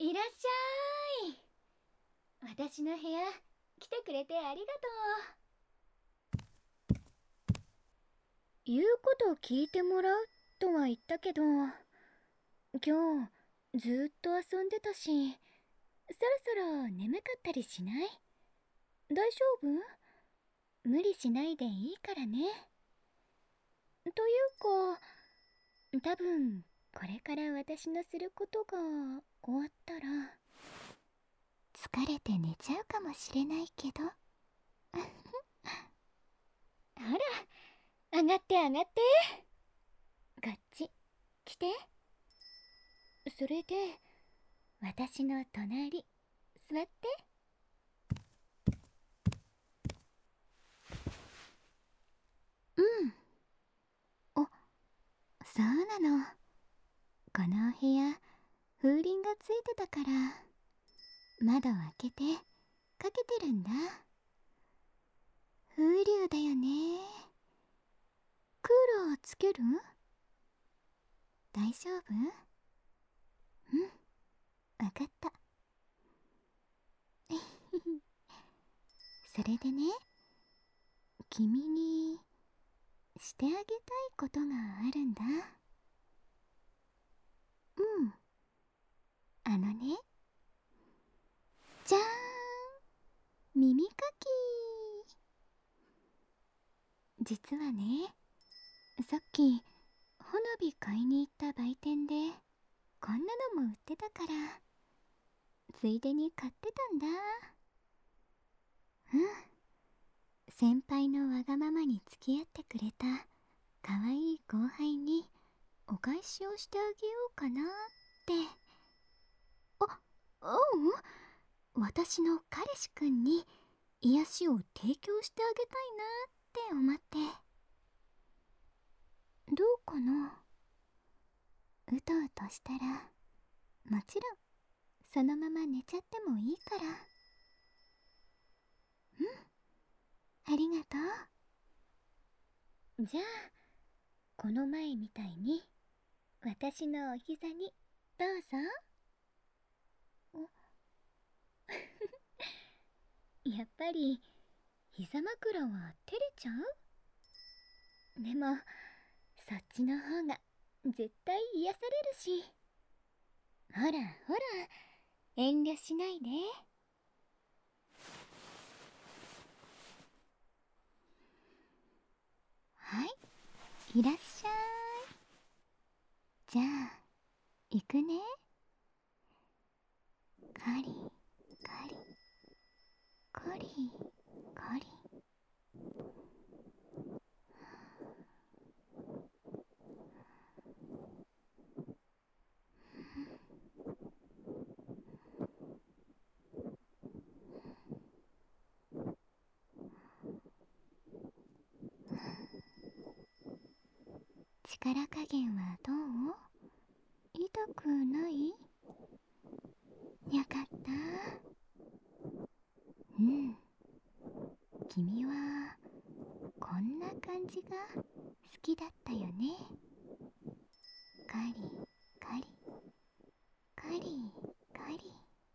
いらっしゃい。私の部屋来てくれてありがとう。言うことを聞いてもらうとは言ったけど、今日ずーっと遊んでたし、そろそろ眠かったりしない？大丈夫？無理しないでいいからね。というか、多分これから私のすることが終わったら疲れて寝ちゃうかもしれないけど。ほら、上がって上がって。こっち来て。それで私の隣座って。うん。お、そうなの。このお部屋風鈴がついてたから窓を開けてかけてるんだ。風流だよね。クーラーつける？大丈夫？うん、わかった。それでね、君にしてあげたいことがあるんだ。うん。ね、じゃーん、耳かき。実はね、さっき花火買いに行った売店でこんなのも売ってたから、ついでに買ってたんだ。うん。先輩のわがままに付き合ってくれた可愛い後輩にお返しをしてあげようかなって。うん、私の彼氏くんに癒しを提供してあげたいなって思って。どうかな？うとうとしたらもちろんそのまま寝ちゃってもいいから。うん、ありがとう。じゃあこの前みたいに私のお膝にどうぞ。やっぱり膝枕は照れちゃう？でもそっちの方が絶対癒されるし。ほらほら、遠慮しないで。はい、いらっしゃい。じゃあ行くね。カリカリカリカリ。力加減はどう？痛くない？よかった。うん、君はこんな感じが好きだったよね。カリカリカリカリ。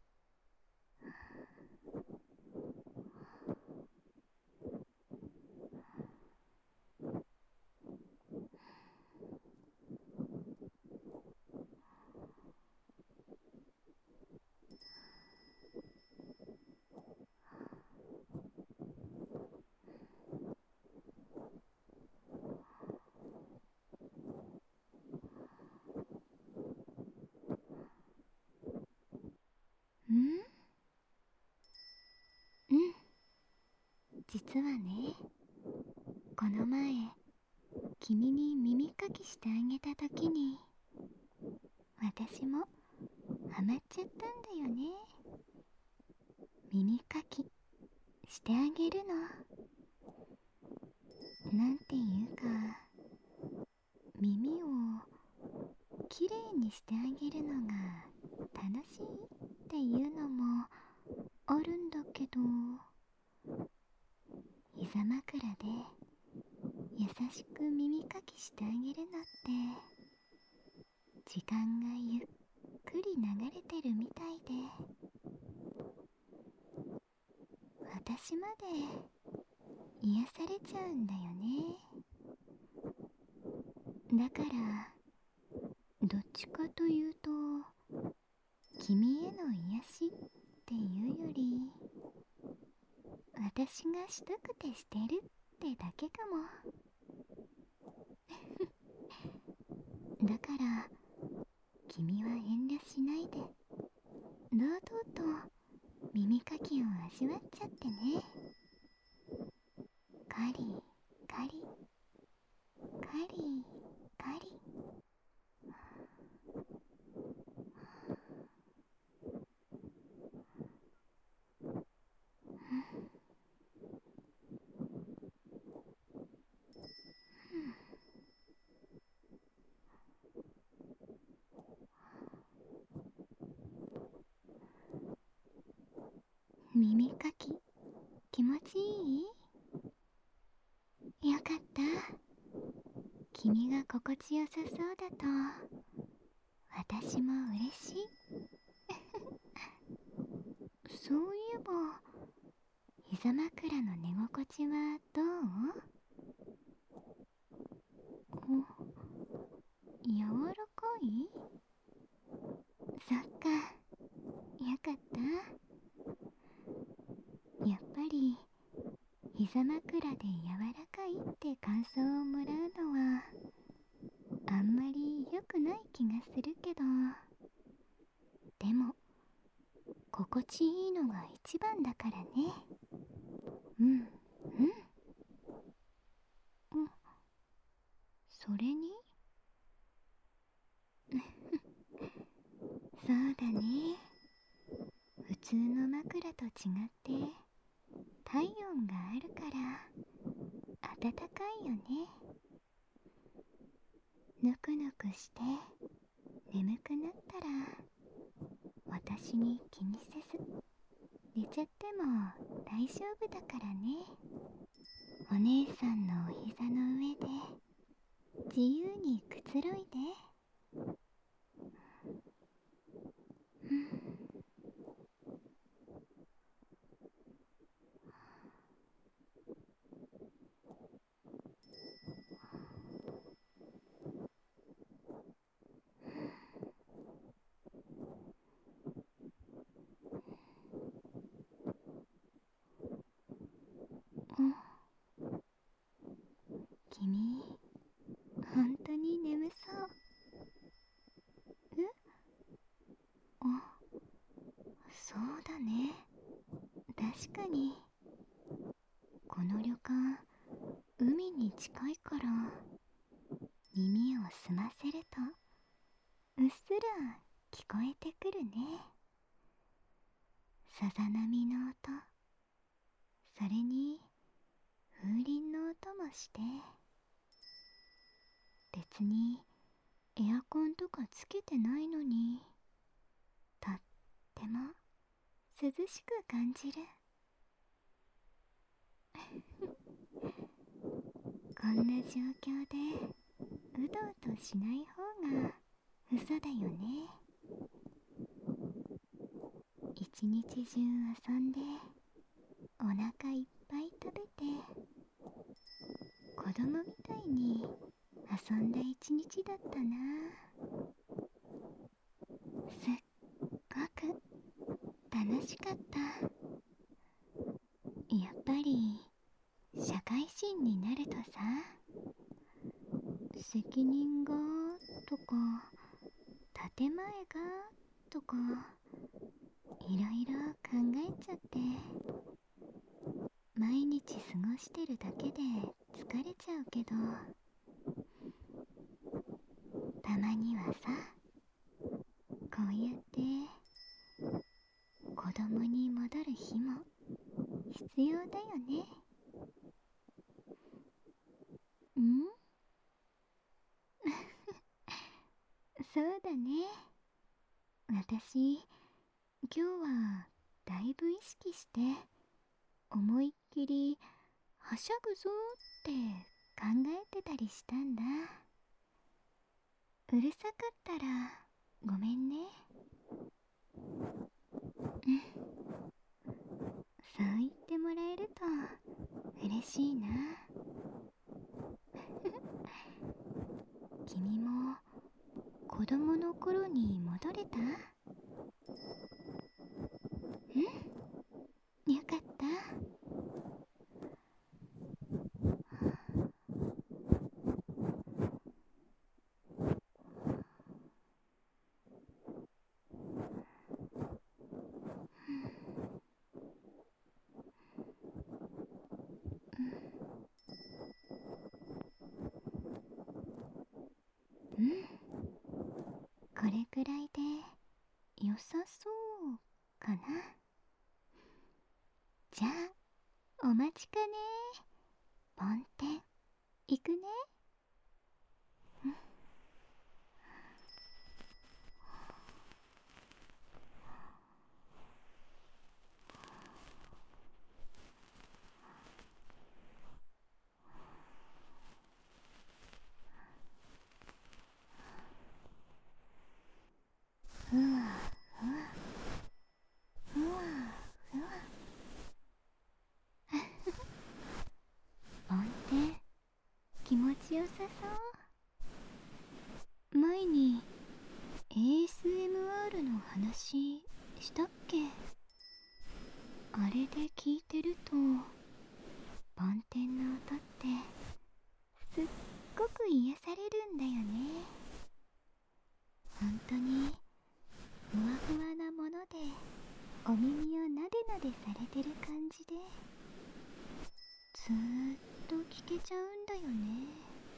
うんうん、実はね、この前君に耳かきしてあげた時に私もハマっちゃったんだよね。耳かきしてあげるの。なんていうか、耳をきれいにしてあげるのが楽しいっていうのもあるんだけど、膝枕で優しく耳かきしてあげるのって時間がゆっくくり流れてるみたいで、私まで癒されちゃうんだよね。だからどっちかというと君への癒しっていうより、私がしたくてしてるってだけかも。だから君は遠慮しないで堂々と耳かきを味わっちゃってね。カリカリカリカリ。耳かき気持ちいい？よかった。君が心地よさそうだと私も嬉しい。そういえば膝枕の寝心地はどう？柔らかい？そっか、よかった。やっぱり膝枕で柔らかいって感想をもらうのはあんまり良くない気がするけど、でも心地いいのが一番だからね。うんうん。それにそうだね、普通の枕と違って体温があるから暖かいよね。ぬくぬくして眠くなったら私に気にせず寝ちゃっても大丈夫だからね。お姉さんのお膝の上で自由にくつろいで。君本当に眠そう。あ、そうだね。確かにこの旅館海に近いから耳を澄ませるとうっすら聞こえてくるね。さざ波の音、それに風鈴の音もして。別にエアコンとかつけてないのにとっても涼しく感じる。こんな状況でうとうとしない方が嘘だよね。一日中遊んでお腹いっぱい食べて子供みたいに遊んだ一日だったな。すっごく楽しかった。やっぱり社会人になるとさ、責任がとか建前がとかいろいろ考えちゃって、毎日過ごしてるだけで疲れちゃうけど、たまにはさ、こうやって子供に戻る日も必要だよね。んそうだね。私今日はだいぶ意識して思いっきりはしゃぐぞって考えてたりしたんだ。うるさかったらごめんね。 そう言ってもらえると嬉しいな。君も子供の頃に戻れた？よかった。うん、これくらいで良さそうかな。じゃあお待ちかね。梵天行くね。ふわふわふわふわ。梵天気持ちよさそう。前に ASMR の話したっけ？あれで聞いてると梵天の音ってすっごく癒されるんだよね。本当にふわふわなものでお耳をなでなでされてる感じでずーっと聞けちゃうんだよね。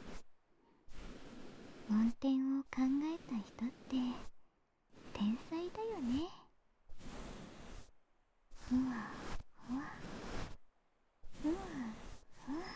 梵天を考えた人って天才だよね。ふわふわふわふわ。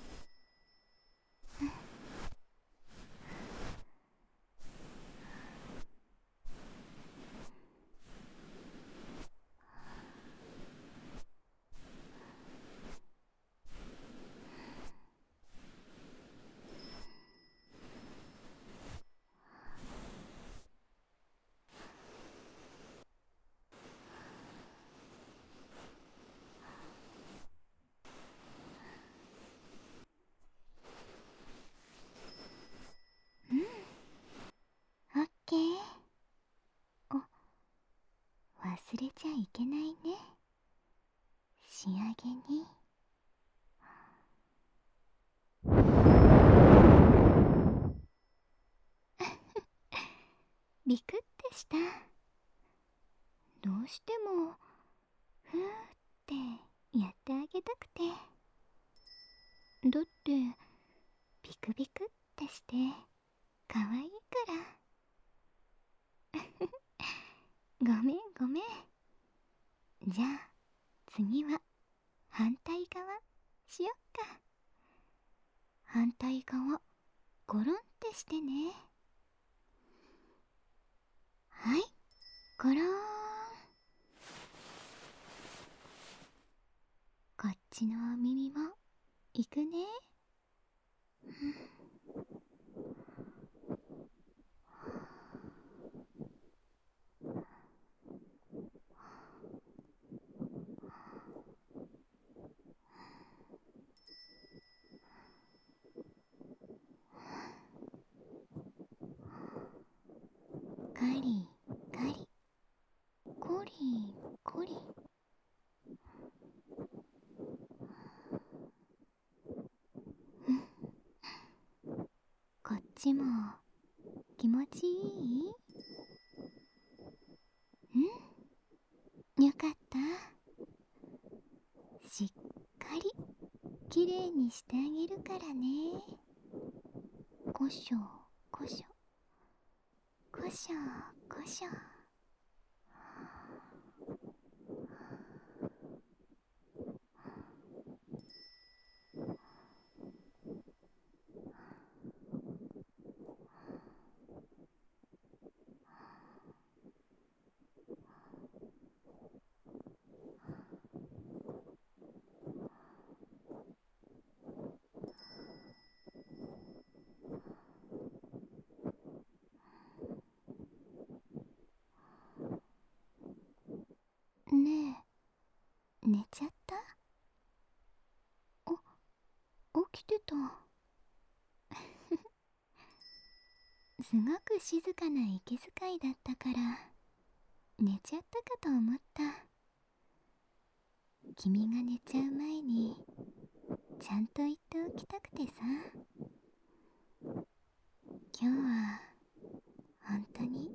オッケー。お、忘れちゃいけないね。仕上げにビクってした。どうしてもふーってやってあげたくて。だってビクビクってして可愛いから。ごめんごめん。じゃあ次は反対側しよっか。反対側ゴロンってしてね。はい、ゴローン。こっちのお耳もいくね。カリカリコリコリ。こっちも気持ちいい？よかった。しっかりきれいにしてあげるからね。こしょこしょこしょこしょ。ねえ、寝ちゃった？ 起きてた。すごく静かな息遣いだったから寝ちゃったかと思った。君が寝ちゃう前にちゃんと言っておきたくてさ。今日は本当に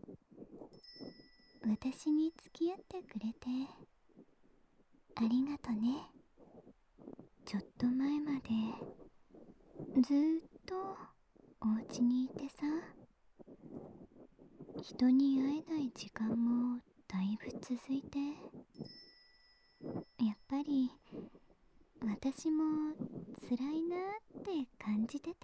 私に付き合ってくれてありがとね。ちょっと前までずーっとお家にいてさ、人に会えない時間もだいぶ続いて、やっぱり私も辛いなって感じてて、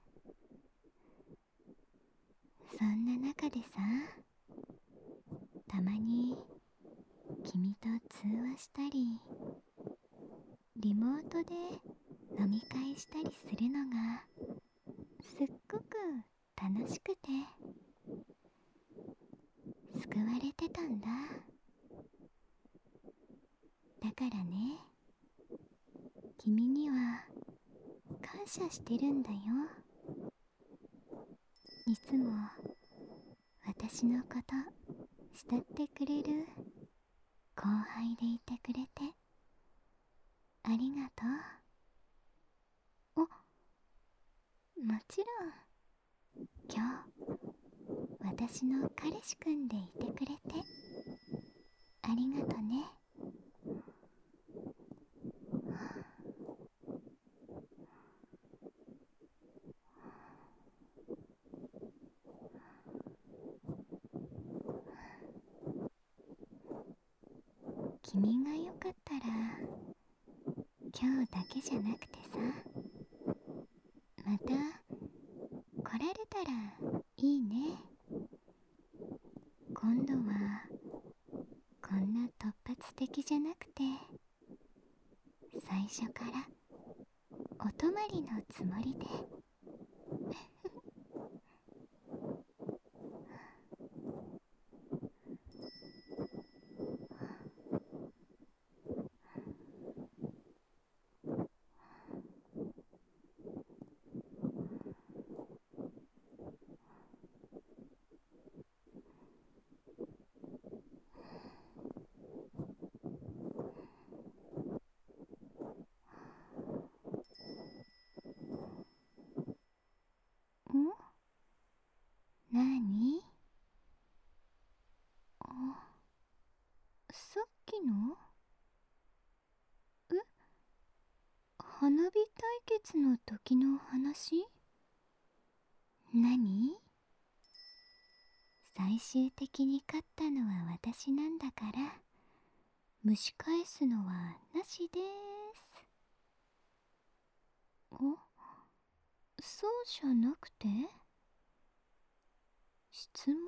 そんな中でさ、たまに君と通話したりリモートで飲み会したりするのがすっごく楽しくて救われてたんだ。だからね、君には感謝してるんだよ。いつも私のこと慕ってくれる後輩でいてくれてありがとう。もちろん今日私の彼氏くんでいてくれてありがとね。君がよかったら今日だけじゃなくてさ、また来られたらいいね。今度はこんな突発的じゃなくて最初からお泊まりのつもりで。なに？さっきの？花火対決の時の話？何？最終的に勝ったのは私なんだから蒸し返すのはなしです。そうじゃなくて質問？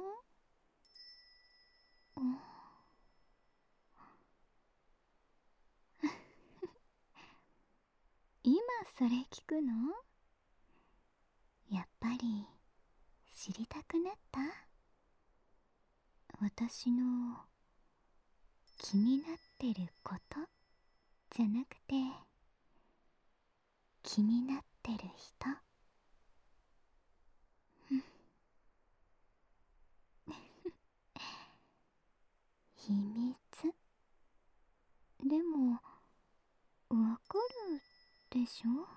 今それ聞くの？やっぱり知りたくなった？私の気になってることじゃなくて気になってる人。秘密でもわかるでしょ？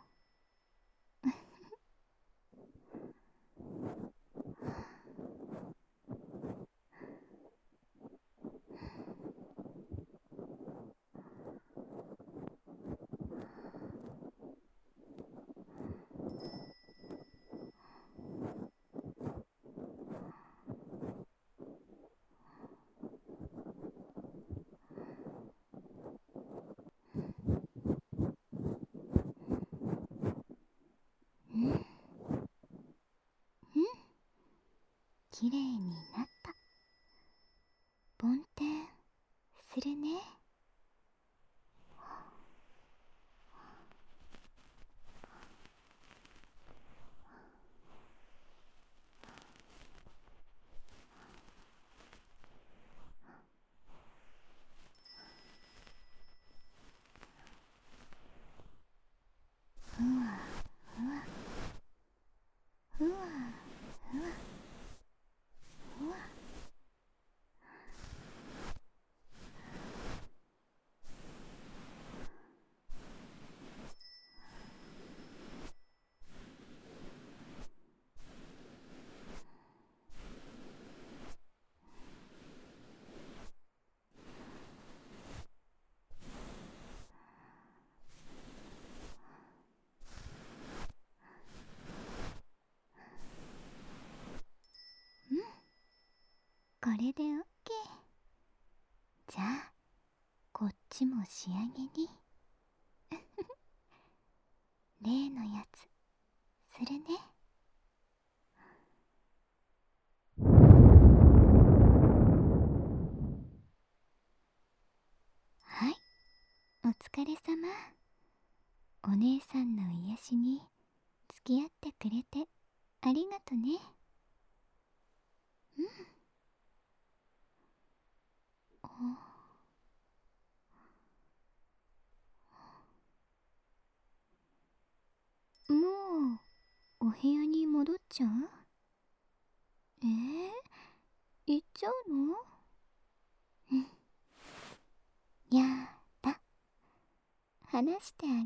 きれいになった。梵天するね。ふわれでオッケー。じゃあこっちも仕上げに例のやつするね。はい、お疲れ様。お姉さんの癒しに付き合ってくれてありがとね。うん。もうお部屋に戻っちゃう？行っちゃうの？うん。やだ、話してあげない。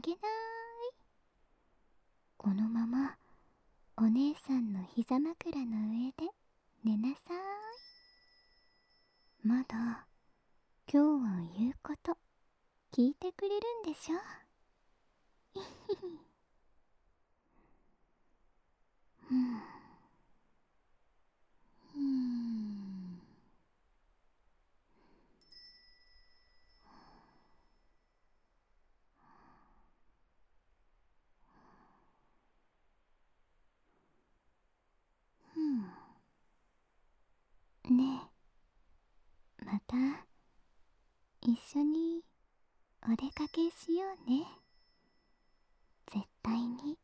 このままお姉さんの膝枕の上で寝なさい。まだ今日は言うこと聞いてくれるんでしょ？うん。うん。ねえ、また一緒にお出かけしようね。絶対に